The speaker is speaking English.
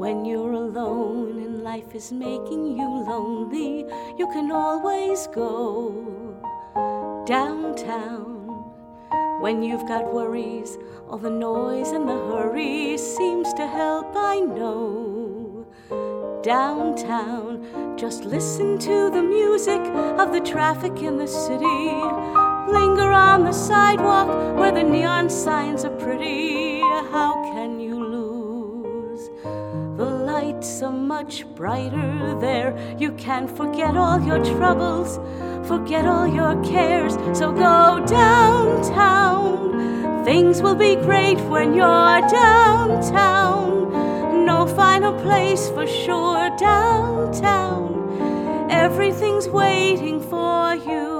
When you're alone and life is making you lonely, you can always go downtown. When you've got worries, all the noise and the hurry seems to help, I know. Downtown, just listen to the music of the traffic in the city. Linger on the sidewalk where the neon signs are pretty. How can you lose? The lights are much brighter there. You can forget all your troubles, forget all your cares. So go downtown. Things will be great when you're downtown. No final place for sure downtown. Everything's waiting for you.